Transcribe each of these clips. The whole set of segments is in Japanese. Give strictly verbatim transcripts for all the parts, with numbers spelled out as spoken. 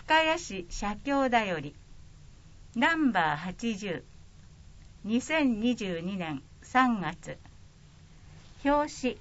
深谷市社協だよりナンバーはちじゅうにせんにじゅうにねんさんがつ表紙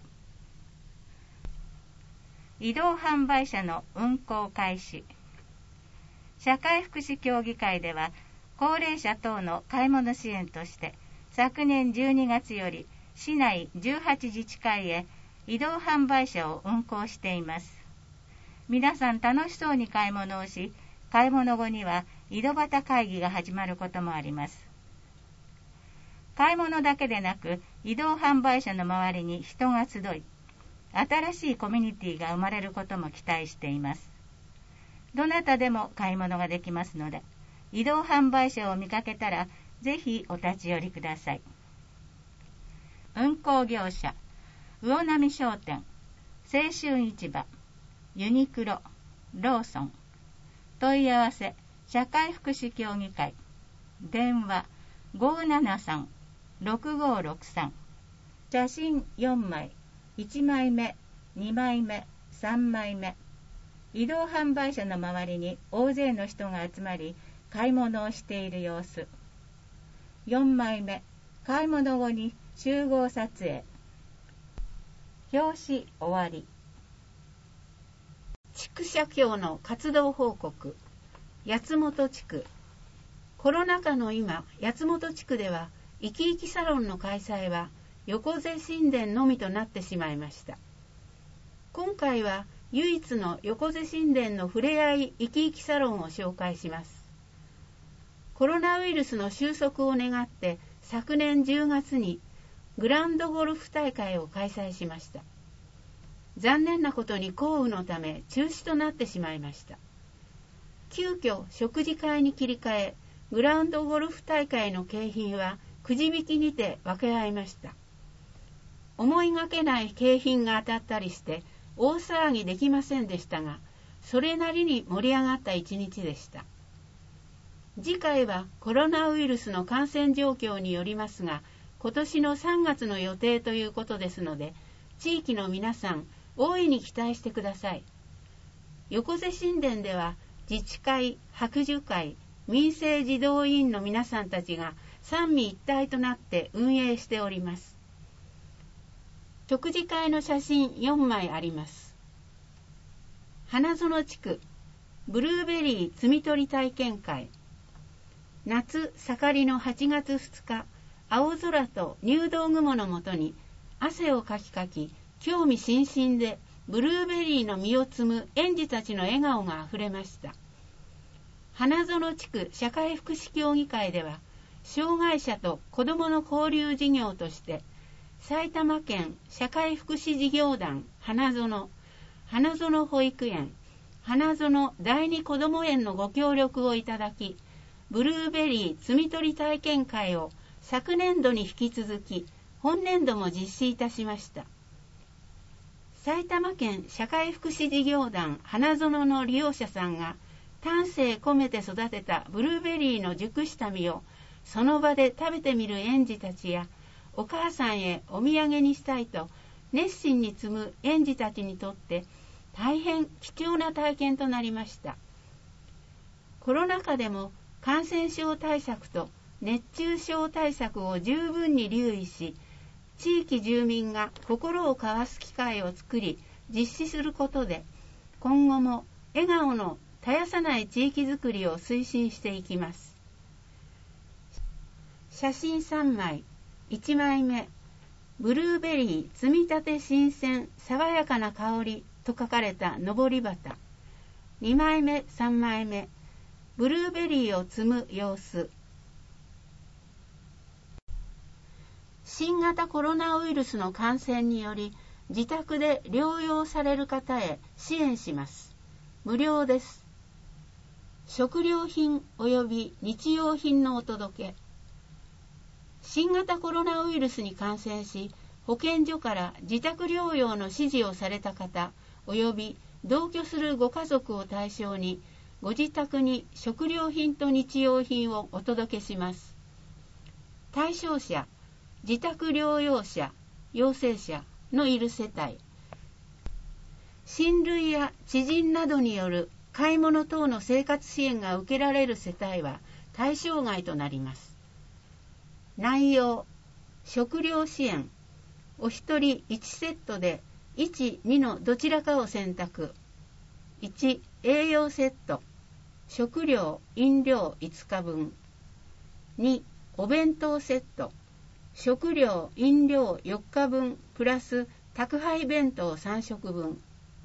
移動販売車の運行開始。社会福祉協議会では高齢者等の買い物支援として昨年じゅうにがつより市内じゅうはちじちかいへ移動販売車を運行しています。皆さん楽しそうに買い物をし、買い物後には井戸端会議が始まることもあります。買い物だけでなく移動販売車の周りに人が集い、新しいコミュニティが生まれることも期待しています。どなたでも買い物ができますので、移動販売車を見かけたらぜひお立ち寄りください。運行業者、魚波商店、青春市場、ユニクロ、ローソン。問い合わせ、社会福祉協議会。電話、ごーななさん、ろくごーろくさん。写真よんまい、いちまいめ、にまいめ、さんまいめ。移動販売車の周りに大勢の人が集まり、買い物をしている様子。よんまいめ、買い物後に集合撮影。表紙終わり。地区社協の活動報告。八本地区。コロナ禍の今、八本地区では生き生きサロンの開催は横瀬神殿のみとなってしまいました。今回は唯一の横瀬神殿のふれあい生き生きサロンを紹介します。コロナウイルスの収束を願って昨年じゅうがつにグランドゴルフ大会を開催しました。残念なことに降雨のため中止となってしまいました。急遽食事会に切り替え、グラウンドゴルフ大会の景品はくじ引きにて分け合いました。思いがけない景品が当たったりして大騒ぎできませんでしたが、それなりに盛り上がった一日でした。次回はコロナウイルスの感染状況によりますが、今年のさんがつの予定ということですので、地域の皆さん、大いに期待してください。横瀬神殿では自治会、白樹会、民生児童委員の皆さんたちが三位一体となって運営しております。食事会の写真よんまいあります。花園地区ブルーベリー摘み取り体験会。夏盛りのはちがつふつか、青空と入道雲のもとに汗をかきかき興味津々でブルーベリーの実を摘む園児たちの笑顔があふれました。花園地区社会福祉協議会では障害者と子どもの交流事業として埼玉県社会福祉事業団花園、花園保育園、花園第二子ども園のご協力をいただき、ブルーベリー摘み取り体験会を昨年度に引き続き本年度も実施いたしました。埼玉県社会福祉事業団花園の利用者さんが丹精込めて育てたブルーベリーの熟した実をその場で食べてみる園児たちや、お母さんへお土産にしたいと熱心に摘む園児たちにとって大変貴重な体験となりました。コロナ禍でも感染症対策と熱中症対策を十分に留意し、地域住民が心を交わす機会を作り実施することで、今後も笑顔の絶やさない地域づくりを推進していきます。写真さんまい、いちまいめ、ブルーベリー摘みたて新鮮爽やかな香りと書かれたのぼり旗。にまいめ、さんまいめ、ブルーベリーを摘む様子。新型コロナウイルスの感染により自宅で療養される方へ支援します。無料です。食料品及び日用品のお届け。新型コロナウイルスに感染し保健所から自宅療養の指示をされた方及び同居するご家族を対象にご自宅に食料品と日用品をお届けします。対象者、自宅療養者、陽性者のいる世帯、親類や知人などによる買い物等の生活支援が受けられる世帯は対象外となります。内容、食料支援、お一人いちセットでいち、にのどちらかを選択。いち、栄養セット、食料、飲料いつかぶん。に、お弁当セット、食料、飲料よっかぶんプラス宅配弁当さんしょくぶん。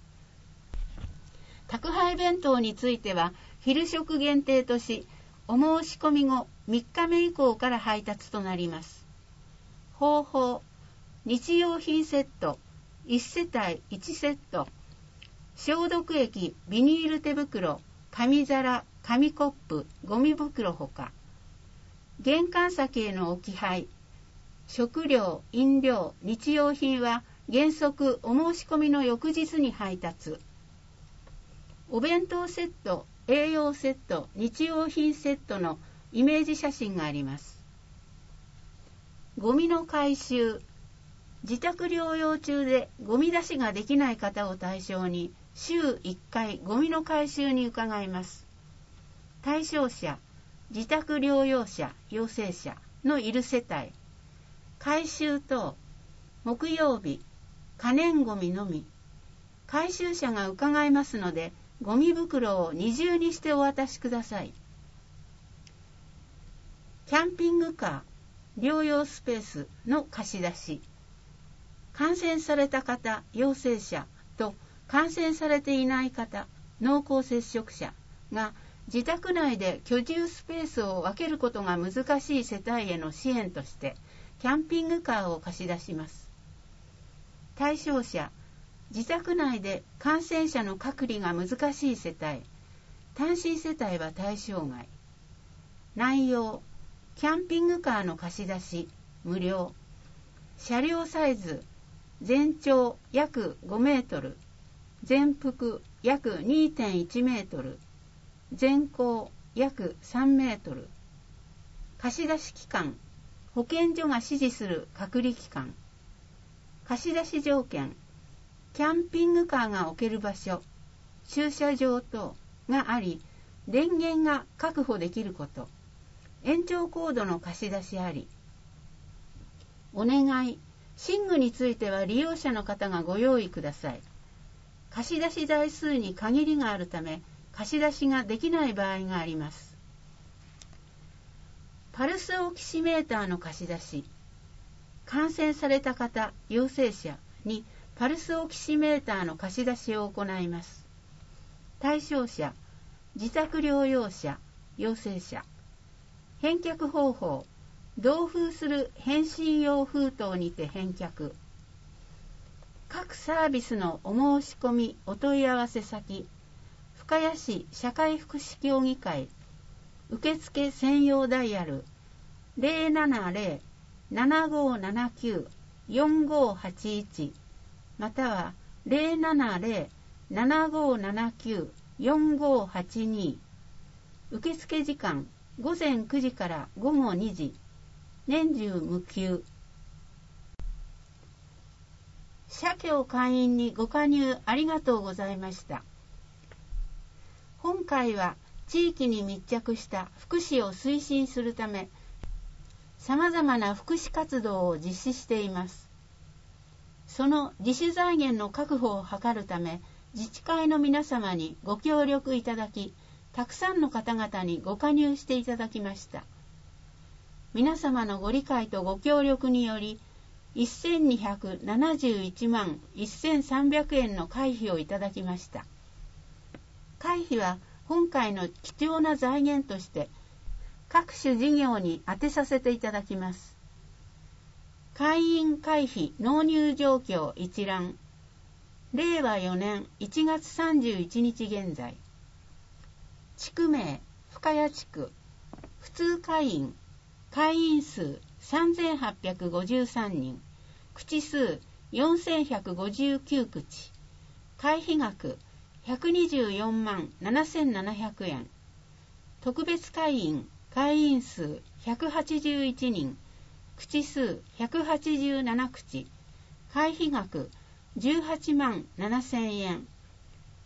宅配弁当については昼食限定とし、お申し込み後みっかめ以降から配達となります。方法、日用品セット、いち世帯いちセット、消毒液、ビニール手袋、紙皿、紙コップ、ゴミ袋ほか。玄関先への置き配、食料、飲料、日用品は原則お申し込みの翌日に配達。お弁当セット、栄養セット、日用品セットのイメージ写真があります。ゴミの回収、自宅療養中でゴミ出しができない方を対象に週いっかいゴミの回収に伺います。対象者、自宅療養者、陽性者のいる世帯。回収等、木曜日、可燃ゴミのみ。回収者が伺いますので、ゴミ袋を二重にしてお渡しください。キャンピングカー、療養スペースの貸し出し。感染された方、陽性者と感染されていない方、濃厚接触者が自宅内で居住スペースを分けることが難しい世帯への支援として、キャンピングカーを貸し出します。対象者、自宅内で感染者の隔離が難しい世帯、単身世帯は対象外。内容、キャンピングカーの貸し出し、無料。車両サイズ、全長約ごメートル、全幅約 にてんいちメートル、全高約さんメートル。貸し出し期間、保健所が指示する隔離期間。貸し出し条件、キャンピングカーが置ける場所、駐車場等があり、電源が確保できること。延長コードの貸し出しあり。お願い、寝具については利用者の方がご用意ください。貸し出し台数に限りがあるため、貸し出しができない場合があります。パルスオキシメーターの貸し出し。感染された方、陽性者にパルスオキシメーターの貸し出しを行います。対象者、自宅療養者、陽性者。返却方法、同封する返信用封筒にて返却。各サービスのお申し込みお問い合わせ先、深谷市社会福祉協議会受付専用ダイヤル ゼロななゼロ ななごななきゅう よんごはちいち または ゼロななゼロ ななごななきゅう よんごはちに 受付時間ごぜんくじからごごにじ、年中無休。社協会員にご加入ありがとうございました。本回は地域に密着した福祉を推進するため、さまざまな福祉活動を実施しています。その自主財源の確保を図るため、自治会の皆様にご協力いただき、たくさんの方々にご加入していただきました。皆様のご理解とご協力により、せんにひゃくななじゅういちまんせんさんびゃくえんの会費をいただきました。会費は本回の貴重な財源として各種事業に充てさせていただきます。会員会費納入状況一覧、れいわよねんいちがつさんじゅういちにち現在。地区名、深谷地区。普通会員、会員数さんぜんはっぴゃくごじゅうさんにん、口数よんせんひゃくごじゅうきゅう口、会費額ひゃくにじゅうよんまんななせんななひゃくえん、特別会員、会員数ひゃくはちじゅういちにん、口数ひゃくはちじゅうなな口、会費額じゅうはちまんななせんえん。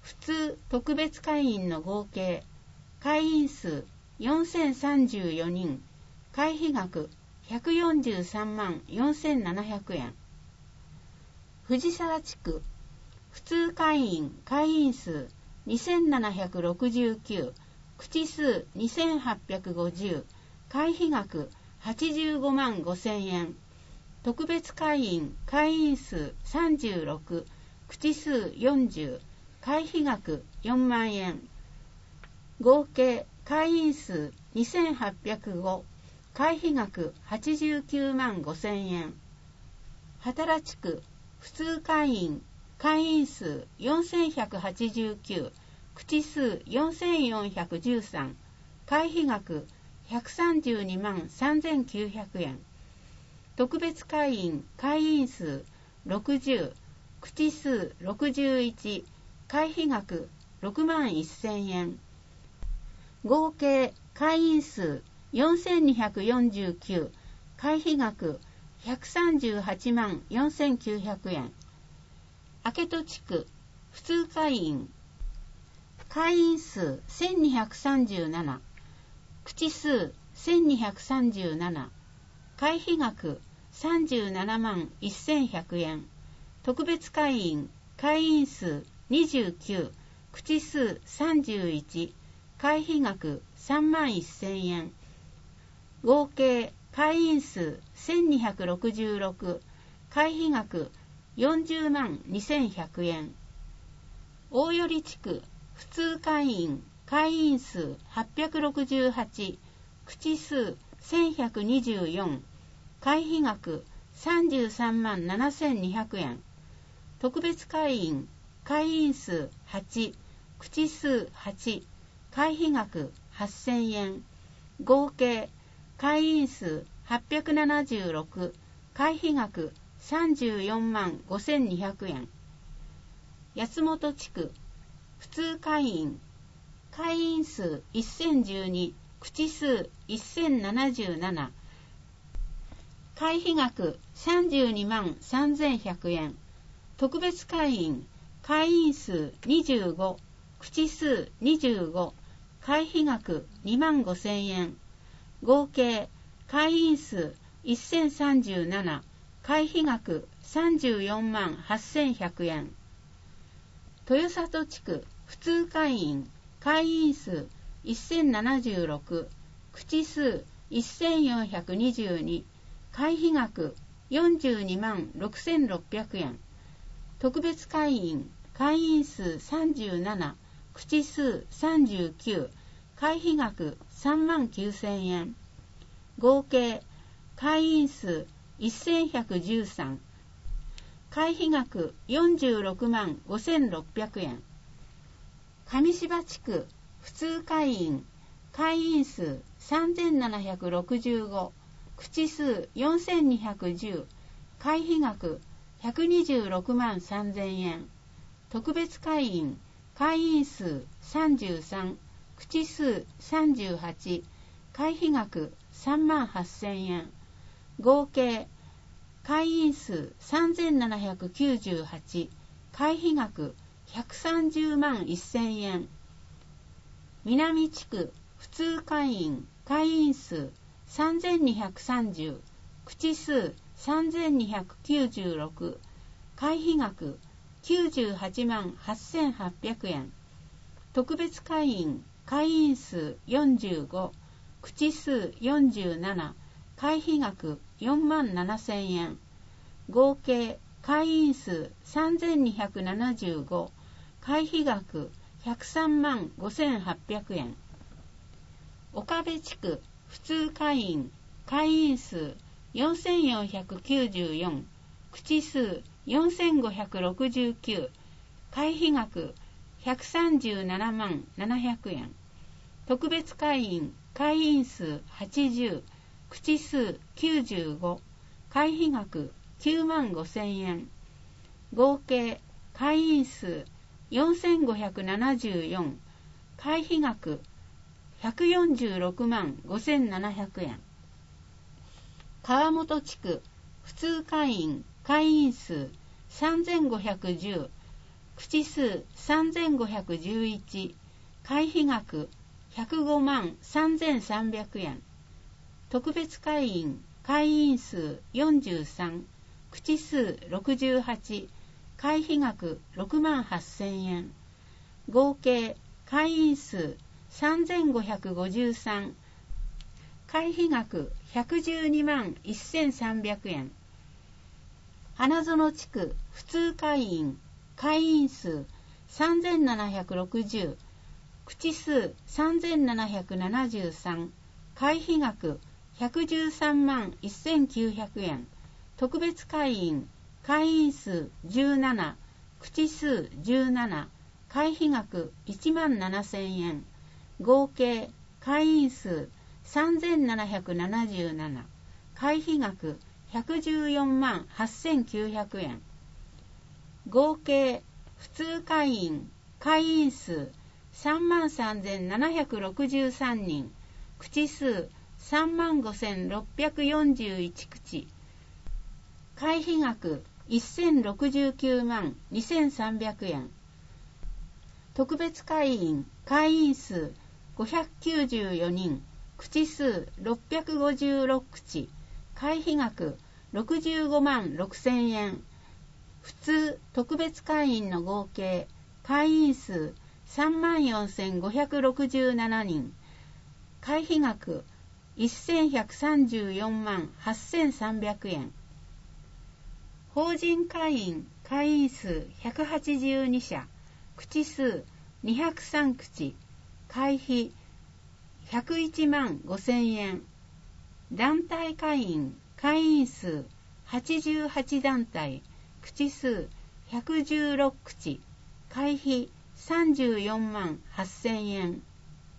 普通特別会員の合計会員数よんせんさんじゅうよにん、会費額ひゃくよんじゅうさんまんよんせんななひゃくえん。藤沢地区普通会員会員数にせんななひゃくろくじゅうきゅう、口数にせんはっぴゃくごじゅう、会費額はちじゅうごまんごせんえん。特別会員会員数さんじゅうろく、口数よんじゅう、会費額よんまんえん。合計会員数にせんはっぴゃくご、会費額はちじゅうきゅうまんごせんえん。畑地区普通会員会員数よんせんひゃくはちじゅうきゅう、口数よんせんよんひゃくじゅうさん、会費額ひゃくさんじゅうにまんさんぜんきゅうひゃくえん。特別会員会員数ろくじゅう、口数ろくじゅういち、会費額ろくまんせんえん。合計会員数よんせんにひゃくよんじゅうきゅう、会費額ひゃくさんじゅうはちまんよんせんきゅうひゃくえん。明戸地区普通会員会員数せんにひゃくさんじゅうなな、口数せんにひゃくさんじゅうなな、会費額さんじゅうななまんせんひゃくえん。特別会員会員数にじゅうきゅう、口数さんじゅういち、会費額さんまんせんえん。合計会員数せんにひゃくろくじゅうろく、会費額よんじゅうまんにせんひゃくえん。大寄地区普通会員会員数はっぴゃくろくじゅうはち、口数せんひゃくにじゅうよん、会費額さんじゅうさんまんななせんにひゃくえん。特別会員会員数はち、口数はち、会費額はっせんえん。合計会員数はっぴゃくななじゅうろく、会費額さんじゅうよんまんごせんにひゃくえん。八本地区普通会員会員数せんじゅうに、口数せんななじゅうなな、会費額さんじゅうにまんさんぜんひゃくえん。特別会員会員数にじゅうご、口数にじゅうご、会費額にまんごせんえん。合計会員数せんさんじゅうなな、会費額さんじゅうよんまんはっせんひゃくえん。豊里地区普通会員会員数せんななじゅうろく、口数せんよんひゃくにじゅうに、会費額よんじゅうにまんろくせんろっぴゃくえん。特別会員会員数さんじゅうなな、口数さんじゅうきゅう、会費額さんまんきゅうせんえん。合計会員数せんひゃくじゅうさん、会費額よんじゅうろくまんごせんろっぴゃくえん。上芝地区普通会員会員数さんぜんななひゃくろくじゅうご、口数よんせんにひゃくじゅう、会費額ひゃくにじゅうろくまんさんぜんえん。特別会員会員数さんじゅうさん、口数さんじゅうはち、会費額さんまんはっせんえん。合計会員数さんぜんななひゃくきゅうじゅうはち、会費額ひゃくさんじゅうまんせんえん。南地区普通会員会員数さんぜんにひゃくさんじゅう、口数さんぜんにひゃくきゅうじゅうろく、会費額きゅうじゅうはちまんはっせんはっぴゃくえん。特別会員会員数よんじゅうご、口数よんじゅうなな、会費額よんまんななせんえん。合計会員数さんぜんにひゃくななじゅうご、会費額ひゃくさんまんごせんはっぴゃくえん。岡部地区普通会員会員数よんせんよんひゃくきゅうじゅうよん、口数よんせんごひゃくろくじゅうきゅう、会費額ひゃくさんじゅうななまんななひゃくえん。特別会員会員数はちじゅう、口数きゅうじゅうご、会費額きゅうまんごせんえん。合計会員数よんせんごひゃくななじゅうよん、会費額ひゃくよんじゅうろくまんごせんななひゃくえん。川本地区普通会員会員数さんぜんごひゃくじゅう、 口数さんぜんごひゃくじゅういち、会費額ひゃくごまんさんぜんさんびゃくえん。特別会員会員数よんじゅうさん、口数ろくじゅうはち、会費額ろくまんはっせんえん。合計会員数さんぜんごひゃくごじゅうさん、会費額ひゃくじゅうにまんせんさんびゃくえん。花園地区普通会員会員数さんぜんななひゃくろくじゅう、口数さんぜんななひゃくななじゅうさん、会費額ひゃくじゅうさんまんせんきゅうひゃくえん。特別会員会員数じゅうなな、口数じゅうなな、会費額いちまんななせんえん。合計会員数さんぜんななひゃくななじゅうなな、会費額ひゃくじゅうよんまんはっせんきゅうひゃくえん。合計普通会員会員数さんまんさんぜんななひゃくろくじゅうさんにん、口数さんまんごせんろっぴゃくよんじゅういち口、会費額せんろくじゅうきゅうまんにせんさんびゃくえん。特別会員会員数ごひゃくきゅうじゅうよにん、口数ろっぴゃくごじゅうろく口、会費額ろくじゅうごまんろくせんえん。普通特別会員の合計会員数さんまんよんせんごひゃくろくじゅうななにん、会費額せんひゃくさんじゅうよんまんはっせんさんびゃくえん。法人会員会員数ひゃくはちじゅうにしゃ、口数にひゃくさん口、会費ひゃくいちまんごせんえん。団体会員会員数はちじゅうはち団体、口数ひゃくじゅうろく口、会費さんじゅうよんまんはっせんえん。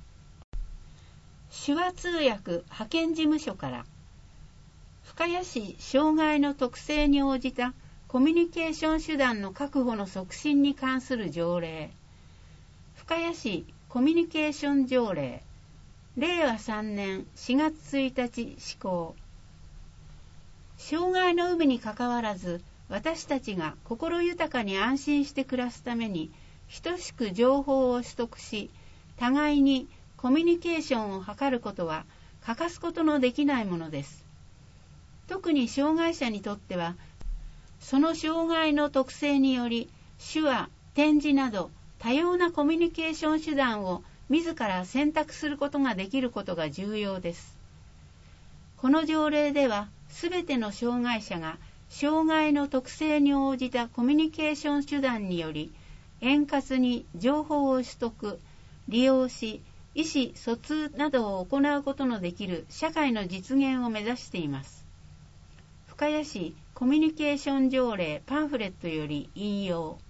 手話通訳派遣事務所から深谷市障害の特性に応じたコミュニケーション手段の確保の促進に関する条例、深谷市コミュニケーション条例、れいわさんねんしがつついたち施行。障害の有無にかかわらず、私たちが心豊かに安心して暮らすために、等しく情報を取得し、互いにコミュニケーションを図ることは欠かすことのできないものです。特に障害者にとっては、その障害の特性により、手話、点字など多様なコミュニケーション手段を自ら選択することができることが重要です。この条例では、すべての障害者が障害の特性に応じたコミュニケーション手段により、円滑に情報を取得、利用し、意思疎通などを行うことのできる社会の実現を目指しています。深谷市コミュニケーション条例パンフレットより引用。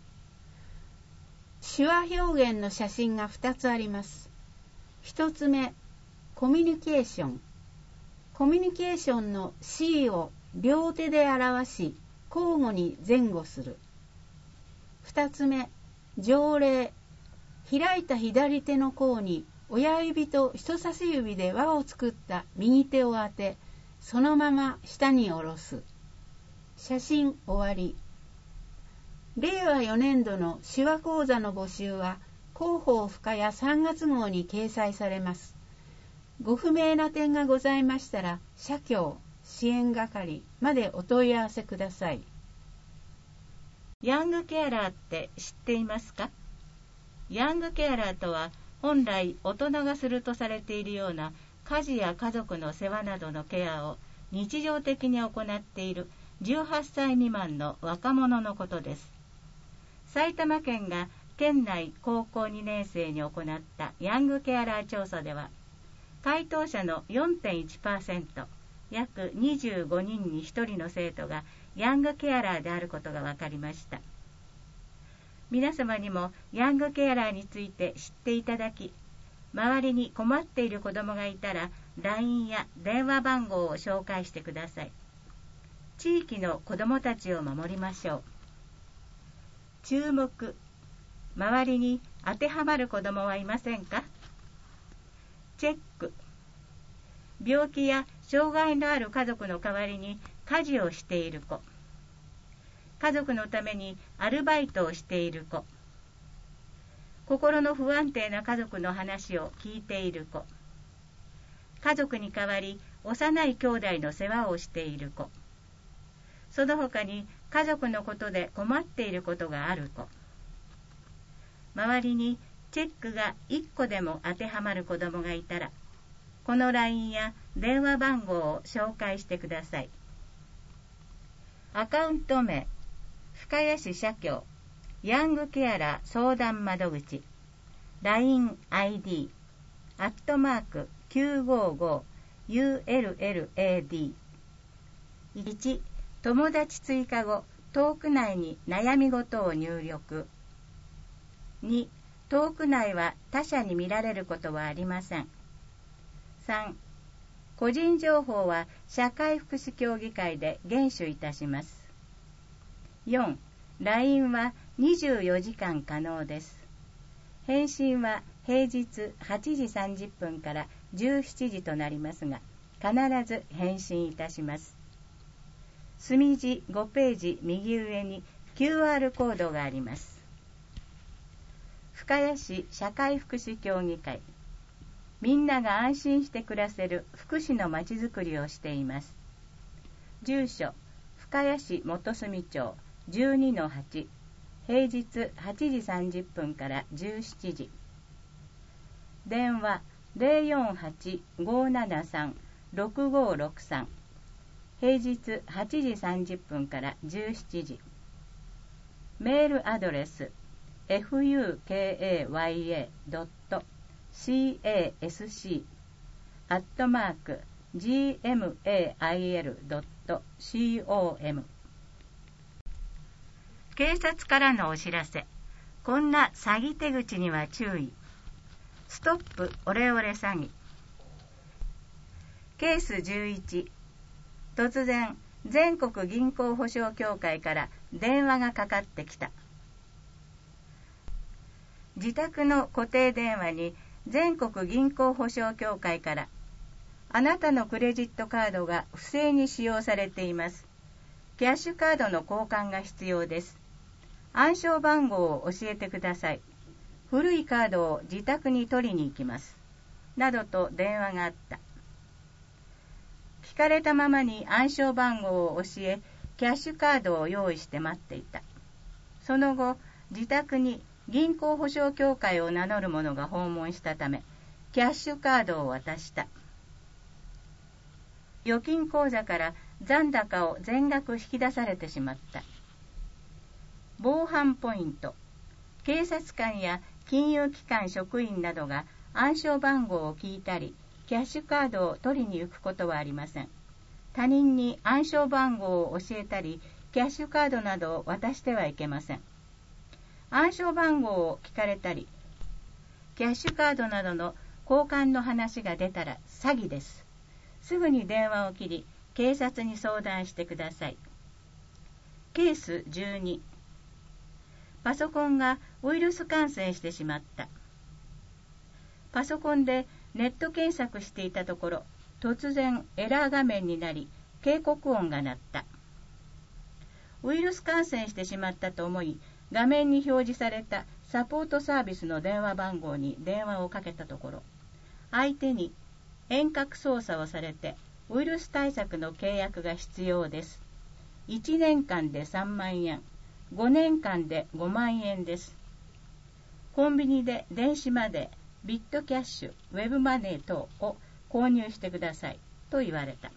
手話表現の写真がふたつあります。ひとつめ、コミュニケーション。コミュニケーションの C を両手で表し、交互に前後する。ふたつめ、条例。開いた左手の甲に親指と人差し指で輪を作った右手を当て、そのまま下に下ろす。写真終わり。れいわよねんどの手話講座の募集は広報深谷さんがつ号に掲載されます。ご不明な点がございましたら、社協支援係までお問い合わせください。 ヤングケアラーって知っていますか？ヤングケアラーとは、本来大人がするとされているような家事や家族の世話などのケアを日常的に行っているじゅうはっさい未満の若者のことです。埼玉県が県内高校にねん生に行ったヤングケアラー調査では、回答者の よんてんいちパーセント、約にじゅうごにんにひとりの生徒がヤングケアラーであることが分かりました。皆様にもヤングケアラーについて知っていただき、周りに困っている子どもがいたら ライン や電話番号を紹介してください。地域の子どもたちを守りましょう。注目。周りに当てはまる子どもはいませんか？チェック。病気や障害のある家族の代わりに家事をしている子。 家族のためにアルバイトをしている子、心の不安定な家族の話を聞いている子、家族に代わり幼い兄弟の世話をしている子、その他に家族のことで困っていることがある子、周りにチェックがいっこでも当てはまる子どもがいたら、この ライン や電話番号を紹介してください。アカウント名、深谷市社協ヤングケアラー相談窓口、 ライン アイディー アットマーク きゅうごご ユーエルエルエーディー いち. 友達追加後トーク内に悩み事を入力。に. トーク内は他者に見られることはありません。さん. 個人情報は社会福祉協議会で厳守いたします。よん. ライン はにじゅうよじかん可能です。返信は平日はちじさんじゅっぷんからじゅうしちじとなりますが、必ず返信いたします。墨字ごページ右上に キューアール コードがあります。深谷市社会福祉協議会、みんなが安心して暮らせる福祉のまちづくりをしています。住所、深谷市元住町 じゅうにのはち、平日はちじさんじゅっぷんからじゅうしちじ。電話 ゼロよんはち ごーななさん ろくごろくさん、平日はちじさんじゅっぷんからじゅうしちじ。メールアドレス エフユーケーエーワイエードットシーエーエスシー アットマーク ジーエムエーアイエルドットコム。 警察からのお知らせ。こんな詐欺手口には注意。ストップオレオレ詐欺。ケースじゅういち。突然全国銀行保証協会から電話がかかってきた。自宅の固定電話に全国銀行保証協会から、あなたのクレジットカードが不正に使用されています。キャッシュカードの交換が必要です。暗証番号を教えてください。古いカードを自宅に取りに行きます。などと電話があった。聞かれたままに暗証番号を教え、キャッシュカードを用意して待っていた。その後、自宅に銀行保証協会を名乗る者が訪問したため、キャッシュカードを渡した。預金口座から残高を全額引き出されてしまった。防犯ポイント。警察官や金融機関職員などが暗証番号を聞いたり、キャッシュカードを取りに行くことはありません。他人に暗証番号を教えたり、キャッシュカードなどを渡してはいけません。暗証番号を聞かれたり、キャッシュカードなどの交換の話が出たら詐欺です。すぐに電話を切り、警察に相談してください。ケースじゅうに。パソコンがウイルス感染してしまった。パソコンでネット検索していたところ、突然エラー画面になり、警告音が鳴った。ウイルス感染してしまったと思い、画面に表示されたサポートサービスの電話番号に電話をかけたところ、相手に遠隔操作をされて、ウイルス対策の契約が必要です。いちねんかんでさんまんえん、ごねんかんでごまんえんです。コンビニで電子マネー、ビットキャッシュ、ウェブマネー等を購入してくださいと言われた。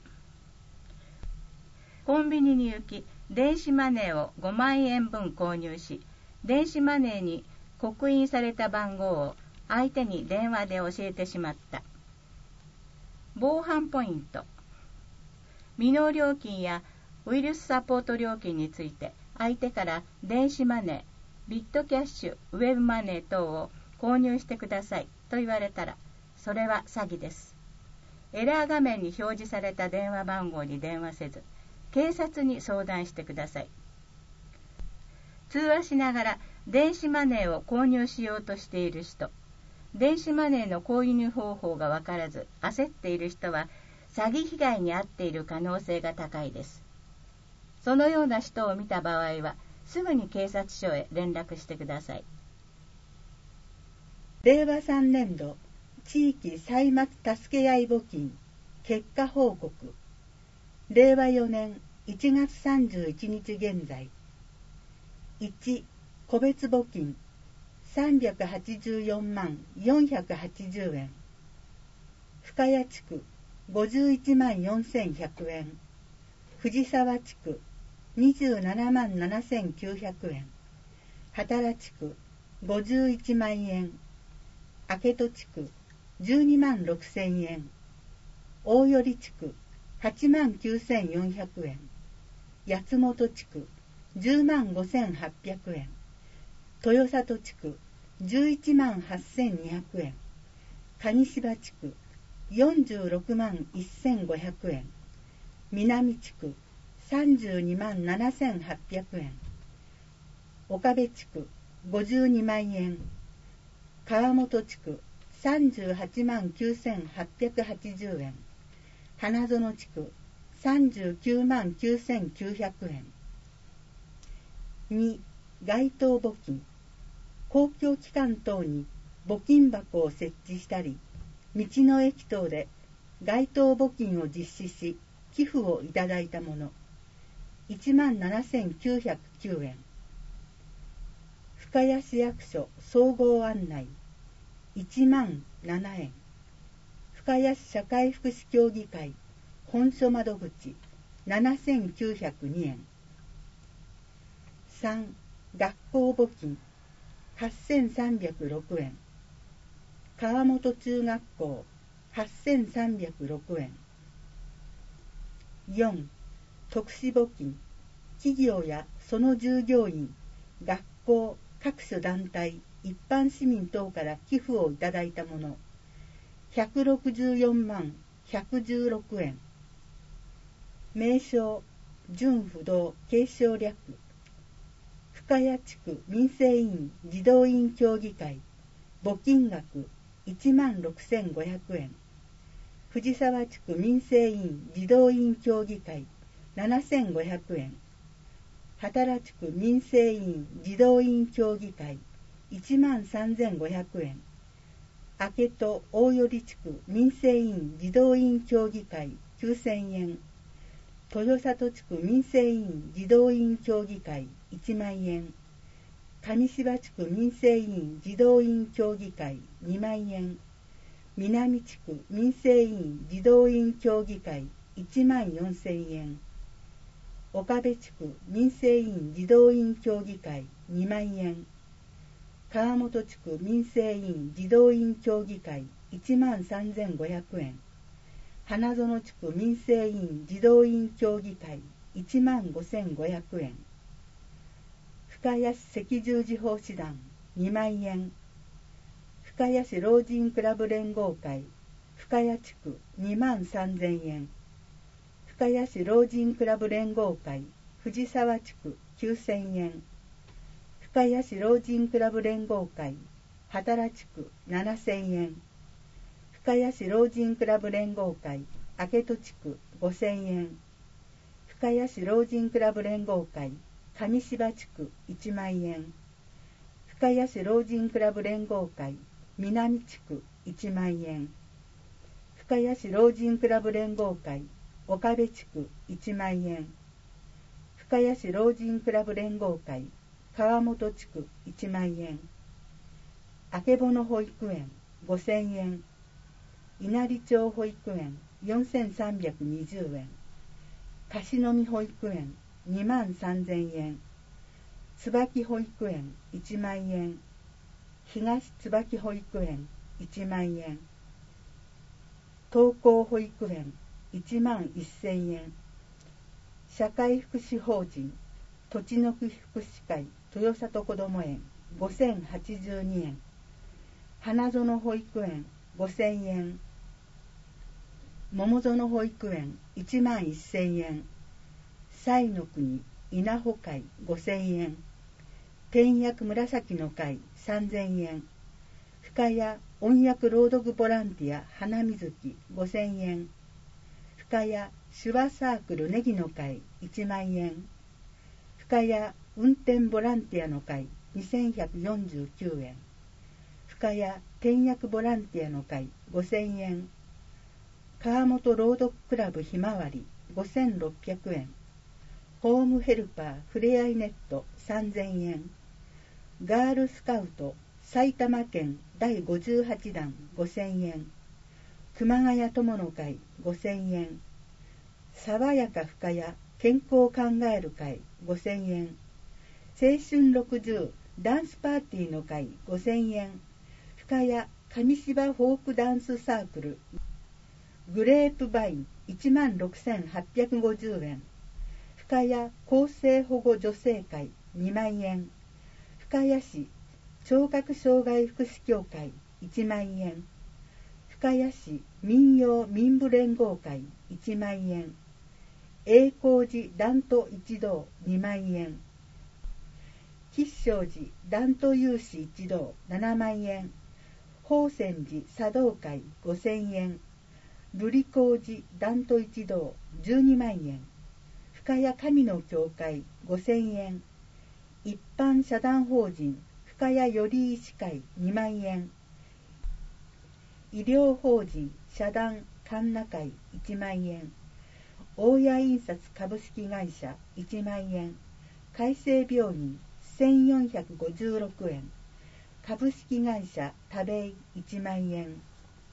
コンビニに行き、電子マネーをごまんえんぶん購入し、電子マネーに刻印された番号を相手に電話で教えてしまった。防犯ポイント。未納料金やウイルスサポート料金について相手から電子マネー、ビットキャッシュ、ウェブマネー等を購入してくださいと言われたら、それは詐欺です。エラー画面に表示された電話番号に電話せず、警察に相談してください。通話しながら電子マネーを購入しようとしている人、電子マネーの購入方法がわからず焦っている人は、詐欺被害に遭っている可能性が高いです。 そのような人を見た場合はすぐに警察署へ連絡してください。 れいわさんねん度地域歳末助け合い募金結果報告。れいわよねんいちがつさんじゅういちにち現在。いち個別募金さんびゃくはちじゅうよんまんよんひゃくはちじゅうえん。深谷地区ごじゅういちまんよんせんひゃくえん。藤沢地区にじゅうななまんななせんきゅうひゃくえん。羽太地区ごじゅういちまんえん。明戸地区じゅうにまんろくせんえん。大寄地区はちまんきゅうせんよんひゃくえん。八本地区じゅうまんごせんはっぴゃくえん。豊里地区じゅういちまんはっせんにひゃくえん。上芝地区よんじゅうろくまんせんごひゃくえん。南地区さんじゅうにまんななせんはっぴゃくえん。岡部地区ごじゅうにまんえん。川本地区さんじゅうはちまんきゅうせんはっぴゃくはちじゅうえん。花園地区さんじゅうきゅうまんきゅうせんきゅうひゃくえん。に街頭募金。公共機関等に募金箱を設置したり、道の駅等で街頭募金を実施し寄付をいただいたものいちまんななせんきゅうひゃくきゅうえん。深谷市役所総合案内いちまんななえん。深谷市社会福祉協議会本所窓口ななせんきゅうひゃくにえん。さん学校募金はっせんさんびゃくろくえん。川本中学校はっせんさんびゃくろくえん。よん特殊募金。企業やその従業員、学校、各種団体、一般市民等から寄付をいただいたものひゃくろくじゅうよんまんひゃくじゅうろくえん。名称準不動継承略。深谷地区民生委員児童委員協議会募金額いちまんろくせんごひゃくえん。藤沢地区民生委員児童委員協議会ななせんごひゃくえん。羽太地区民生委員児童委員協議会いちまんさんぜんごひゃくえん。明戸大寄地区民生委員児童委員協議会きゅうせんえん。豊里地区民生委員児童委員協議会いちまんえん。上芝地区民生委員児童委員協議会にまんえん。南地区民生委員児童委員協議会いちまんよんせんえん。岡部地区民生委員児童委員協議会にまんえん。川本地区民生委員児童委員協議会いちまんさんぜんごひゃくえん。花園地区民生委員児童委員協議会いちまんごせんごひゃくえん。深谷市赤十字奉仕団にまんえん。深谷市老人クラブ連合会深谷地区にまんさんぜんえん。深谷市老人クラブ連合会藤沢地区きゅうせんえん。深谷市老人クラブ連合会羽太地区ななせんえん。深谷市老人クラブ連合会明戸地区ごせんえん。深谷市老人クラブ連合会上芝地区いちまんえん。深谷市老人クラブ連合会南地区いちまんえん。深谷市老人クラブ連合会岡部地区いちまんえん。深谷市老人クラブ連合会川本地区いちまんえん。あけぼの保育園ごせんえん。稲荷町保育園よんせんさんびゃくにじゅうえん。樫野実保育園にまんさんぜんえん。椿保育園いちまんえん。東椿保育園いちまんえん。東光保育園いちまんせんえん。社会福祉法人とちのく福祉会豊里こども園ごせんはちじゅうにえん。花園保育園ごせんえん。桃園保育園いちまんせんえん。彩の国稲穂会ごせんえん。天薬紫の会さんぜんえん。深谷音訳朗読ボランティア花水木ごせんえん。深谷手話サークルネギの会いちまんえん。 深谷運転ボランティアの会にせんひゃくよんじゅうきゅうえん、深谷転訳ボランティアの会ごせんえん、川本朗読クラブひまわりごせんろっぴゃくえん、ホームヘルパーふれあいネットさんぜんえん、ガールスカウト埼玉県だいごじゅうはちだんごせんえん、熊谷友の会ごせんえん、爽やか深谷健康を考える会ごせんえん、青春ろくじゅうダンスパーティーの会ごせんえん、深谷上芝フォークダンスサークルグレープバインいちまんろくせんはっぴゃくごじゅうえん、深谷厚生保護女性会にまんえん、深谷市聴覚障害福祉協会いちまんえん、深谷市民謡民部連合会いちまんえん、栄光寺団都一同にまんえん、吉祥寺団都有志一同ななまんえん、宝泉寺茶道会ごせんえん、瑠璃光寺団都一同じゅうにまんえん、深谷神の教会ごせんえん、一般社団法人深谷より医師会にまんえん、医療法人社団神奈会いちまんえん、大谷印刷株式会社いちまんえん、海生病院せんよんひゃくごじゅうろくえん、株式会社田部井いちまんえん、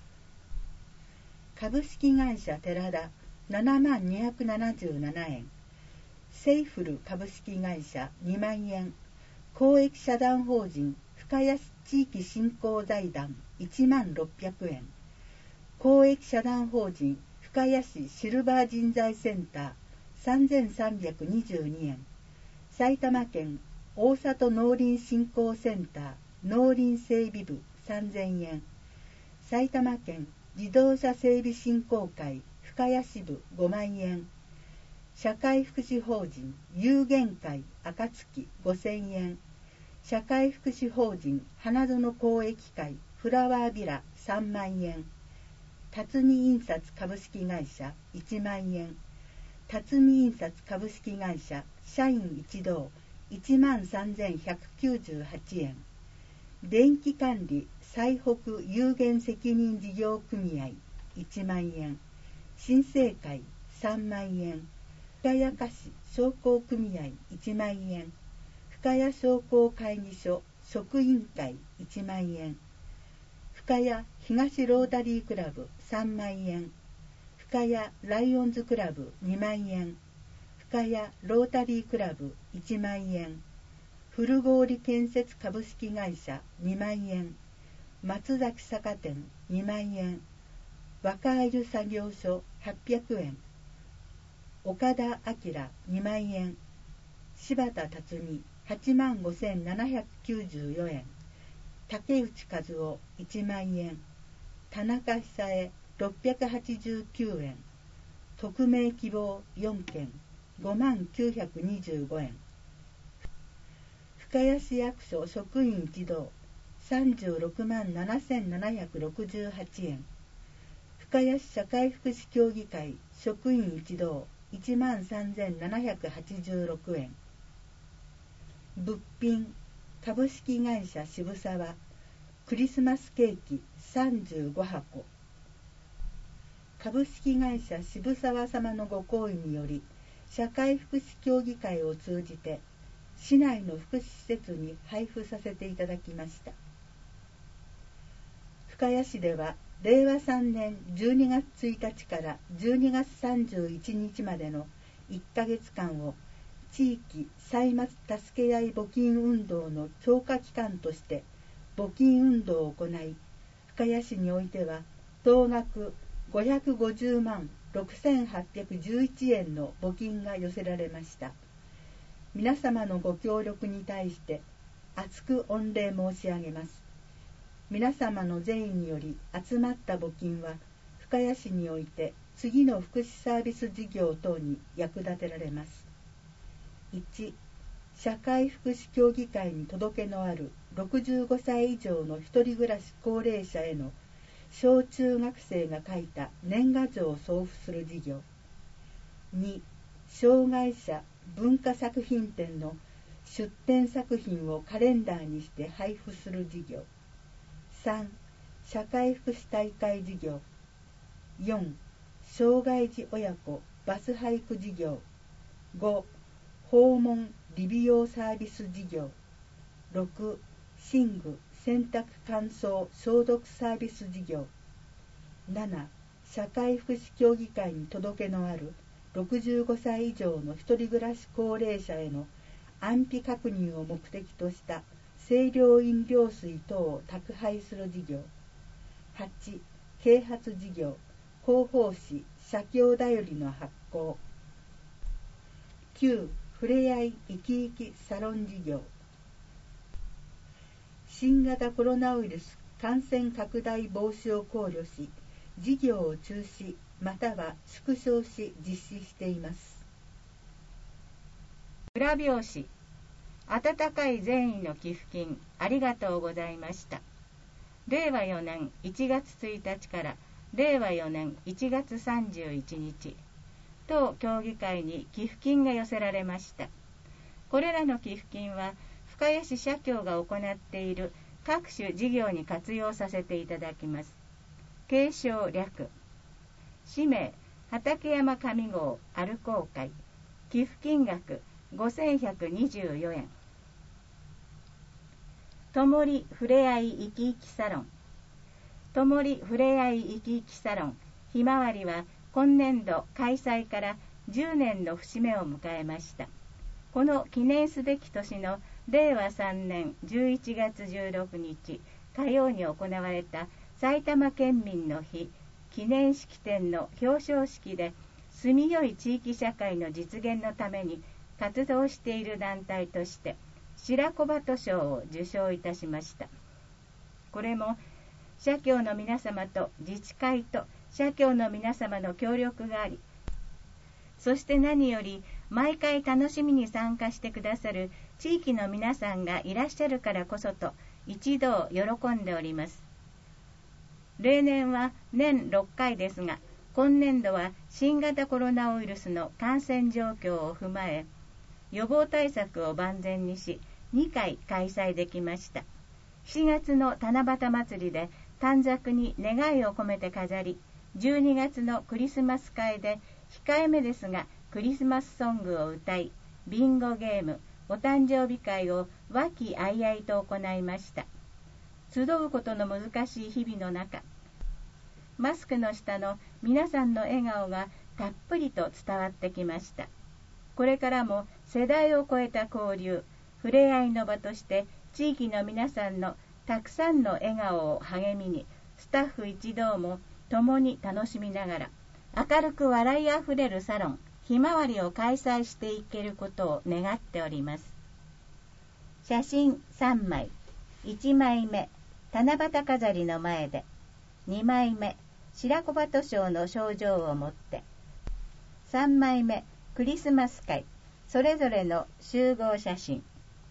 株式会社寺田ななまんにひゃくななじゅうななえん、セイフル株式会社にまんえん、公益社団法人深谷市地域振興財団いちまんろっぴゃくえん、公益社団法人深谷市シルバー人材センターさんぜんさんびゃくにじゅうにえん、埼玉県大里農林振興センター農林整備部さんぜんえん、埼玉県自動車整備振興会深谷支部ごまんえん、社会福祉法人有限会暁ごせんえん、社会福祉法人花園公益会フラワービラさんまんえん、辰巳印刷株式会社いちまんえん、辰巳印刷株式会社社員一同いちまんさんぜんひゃくきゅうじゅうはちえん、電気管理最北有限責任事業組合いちまんえん、新生会さんまんえん、深谷菓子商工組合いちまんえん、深谷商工会議所職員会いちまんえん、深谷東ロータリークラブさんまんえん、深谷ライオンズクラブにまんえん、深谷ロータリークラブいちまんえん、古郡建設株式会社にまんえん、松崎酒店にまんえん、若鮎作業所はっぴゃくえん、岡田明にまんえん、柴田辰巳はちまんごせんななひゃくきゅうじゅうよんえん、竹内和夫いちまんえん、田中久恵ろっぴゃくはちじゅうきゅうえん、匿名希望よんけんごまんきゅうひゃくにじゅうごえん、深谷市役所職員一同さんじゅうろくまんななせんななひゃくろくじゅうはちえん、深谷市社会福祉協議会職員一同いちまんさんぜんななひゃくはちじゅうろくえん、物品株式会社渋沢クリスマスケーキさんじゅうごはこ、株式会社渋沢様のご厚意により社会福祉協議会を通じて市内の福祉施設に配布させていただきました。深谷市ではれいわさんねんじゅうにがつついたちからじゅうにがつさんじゅういちにちまでのいっかげつかんを地域歳末助け合い募金運動の強化期間として募金運動を行い、深谷市においては総額ごひゃくごじゅうまんろくせんはっぴゃくじゅういちえんの募金が寄せられました。皆様のご協力に対して厚く御礼申し上げます。皆様の善意により集まった募金は深谷市において次の福祉サービス事業等に役立てられます。いち. 社会福祉協議会に届けのあるろくじゅうごさい以上の一人暮らし高齢者への小中学生が書いた年賀状を送付する事業。に. 障害者文化作品展の出展作品をカレンダーにして配布する事業。さん、社会福祉大会事業。よん、障害児親子バス配布事業。ご、訪問理美容サービス事業。ろく、寝具洗濯乾燥消毒サービス事業。なな、社会福祉協議会に届けのあるろくじゅうごさい以上の一人暮らし高齢者への安否確認を目的とした清涼飲料水等を宅配する事業。はち、啓発事業、広報誌社協だよりの発行。きゅう、ふれあい生き生きサロン事業。新型コロナウイルス感染拡大防止を考慮し、事業を中止または縮小し実施しています。 裏表紙。温かい善意の寄付金ありがとうございました。れいわよねんいちがつついたちかられいわよねんいちがつさんじゅういちにち、当協議会に寄付金が寄せられました。これらの寄付金は深谷市社協が行っている各種事業に活用させていただきます。継承略。氏名、畠山上郷アルコー会。寄付金額ごせんひゃくにじゅうよえん。ともりふれあい生き生きサロン。ともりふれあい生き生きサロンひまわりは今年度開催からじゅうねんの節目を迎えました。この記念すべき年のれいわさんねんじゅういちがつじゅうろくにち火曜に行われた埼玉県民の日記念式典の表彰式で、住みよい地域社会の実現のために活動している団体として白小鳩賞を受賞いたしました。これも社協の皆様と自治会と社協の皆様の協力があり、そして何より毎回楽しみに参加してくださる地域の皆さんがいらっしゃるからこそと一同喜んでおります。例年は年ろっかいですが、今年度は新型コロナウイルスの感染状況を踏まえ、予防対策を万全にしにかい開催できました。しちがつの七夕祭りで短冊に願いを込めて飾り、じゅうにがつのクリスマス会で控えめですがクリスマスソングを歌い、ビンゴゲーム、お誕生日会を和気あいあいと行いました。集うことの難しい日々の中、マスクの下の皆さんの笑顔がたっぷりと伝わってきました。これからも世代を超えた交流、触れ合いの場として地域の皆さんのたくさんの笑顔を励みに、スタッフ一同も共に楽しみながら明るく笑いあふれるサロンひまわりを開催していけることを願っております。写真さんまい。いちまいめ、七夕飾りの前で。にまいめ、白小鳩賞の賞状を持って。さんまいめ、クリスマス会、それぞれの集合写真。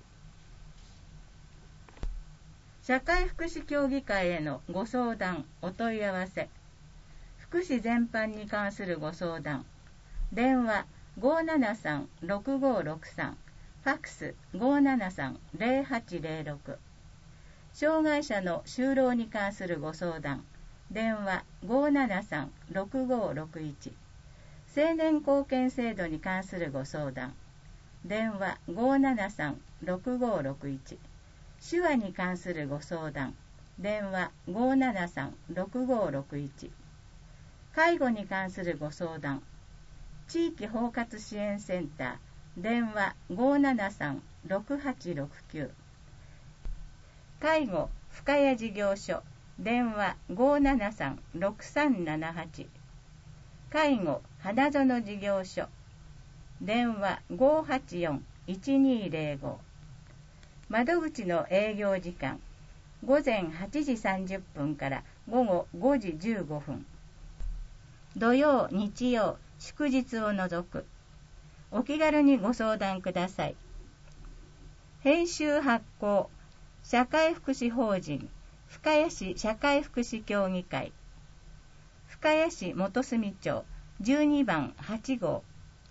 社会福祉協議会へのご相談、お問い合わせ。福祉全般に関するご相談。電話 ごーななさんろくごろくさん、ファックス ごーななさんぜろはちぜろろく。障害者の就労に関するご相談。電話 ごーななさんろくごろくいち。青年貢献制度に関するご相談。電話 ごーななさんろくごろくいち。手話に関するご相談。電話 ごーななさんろくごろくいち。介護に関するご相談。地域包括支援センター。電話 ごーななさんろくはちろくきゅう。介護深谷事業所。電話 ごーななさんろくさんななはち。介護花園事業所。電話 ごーはちよんいちにぜろご。窓口の営業時間。ごぜんはちじさんじゅっぷんからごごごじじゅうごふん。土曜、日曜、祝日を除く。お気軽にご相談ください。編集発行。社会福祉法人深谷市社会福祉協議会。深谷市元住町じゅうにばんはちごう。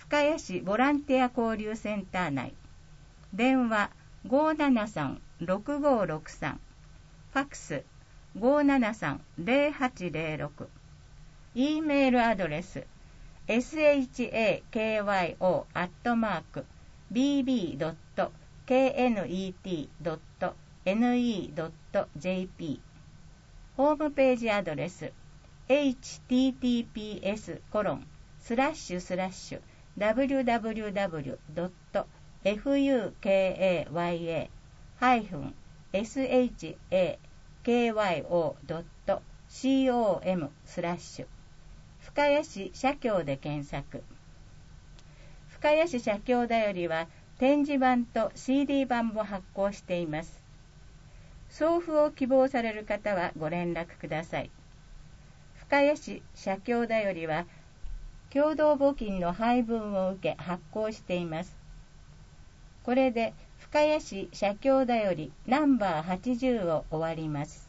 深谷市ボランティア交流センター内。電話 ごーななさん ろくごーろくさん、ファックス ごーななさん ぜろはちぜろろく、E メールアドレス エスエイチエーケーワイオー アットマーク ビービードットケーエヌイーティードットエヌイードットジェーピー、 ホームページアドレス エイチティーティーピーエスコロンスラッシュスラッシュダブリュダブリュダブリュドットエフユーケーエーワイエーハイフンエスエイチエーケーワイオードットコムスラッシュ深谷市社協で検索。深谷市社協だよりは展示版と シーディー 版も発行しています。送付を希望される方はご連絡ください。深谷市社協だよりは共同募金の配分を受け発行しています。これで深谷市社協だよりナンバーはちじゅうを終わります。